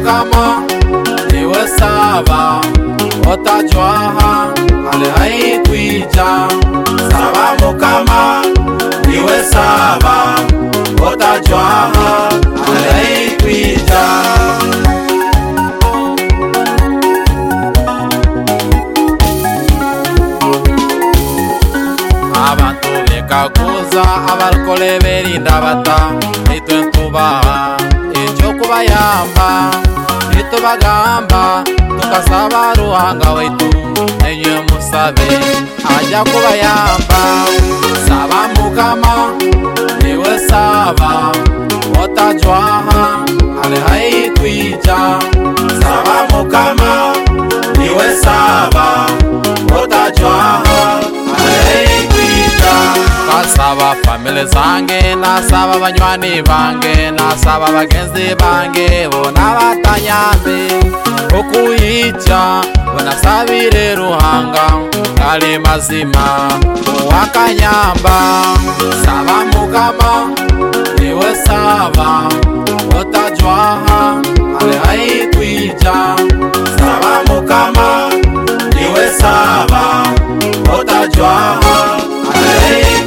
mukama niwe saba otajwaha ale haikwija. Saba mukama niwe saba otajwaha ale haikwija. Abantu bekakuza abarokole berinda bata itwe tubaha icyo kubayamba itubagamba tukasaba ruhanga wetu enye musabe ajya kubayamba. Saba mukama niwe saba otajwaha ale haikwija. Saba mukama niwe saba otajwaha ale haikwija. Kasaba family zange nasaba banywani bange nasaba bagenzi bange bona batanyambe okuyica banasabire ruhanga kali mazima wakanyamba. Saba mukama niwe saba otajwaha ale haikwija. Saba mukama niwe saba otajwaha ale haikwija.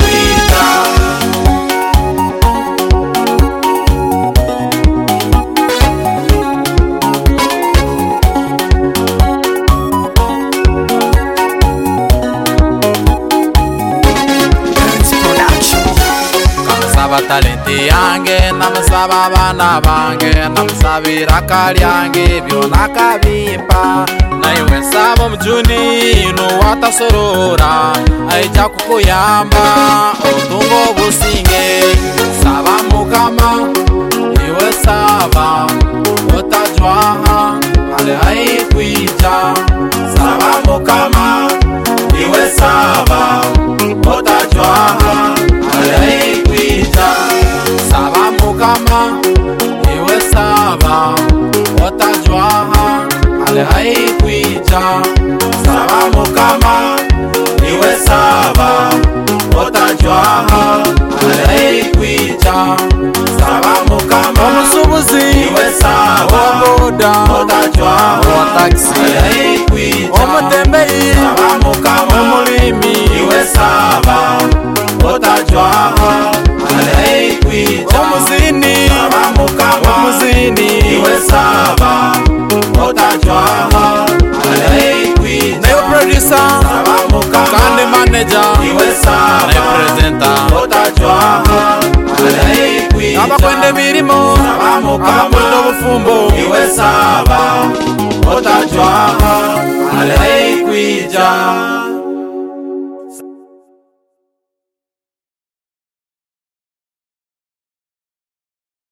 Namusaba talenti yange, namusaba abana bange, namusabira kalyange byona kabimpa. Naiwe saba omujuni nuwatasorora aija kukuyamba otungo businge. Saba mukama niwe saba otajwaha ale haikwija. Saba mukama niwe saba otajwaha ale haikwija. Saba mukama niwe saba otajwaha ale haikwija. Saba mukama niwe saba otajwaha ale haikwija. Saba mukama omusubuzi niwe saba oboda otajwaha otaxi ale haikwija. omutembei Saba mukama omulimi niwe saba otajwaha ale haikwija. omuzini Saba mukama omuzini niwe saba otajwaha ale haikwija. nayo producer Saba mukama kandi manager niwe saba nayo presenter otajwaha ale haikwija. abakwenda emirimo Saba mukama abakwenda obufumbo niwe saba otajwaha ale haikwija.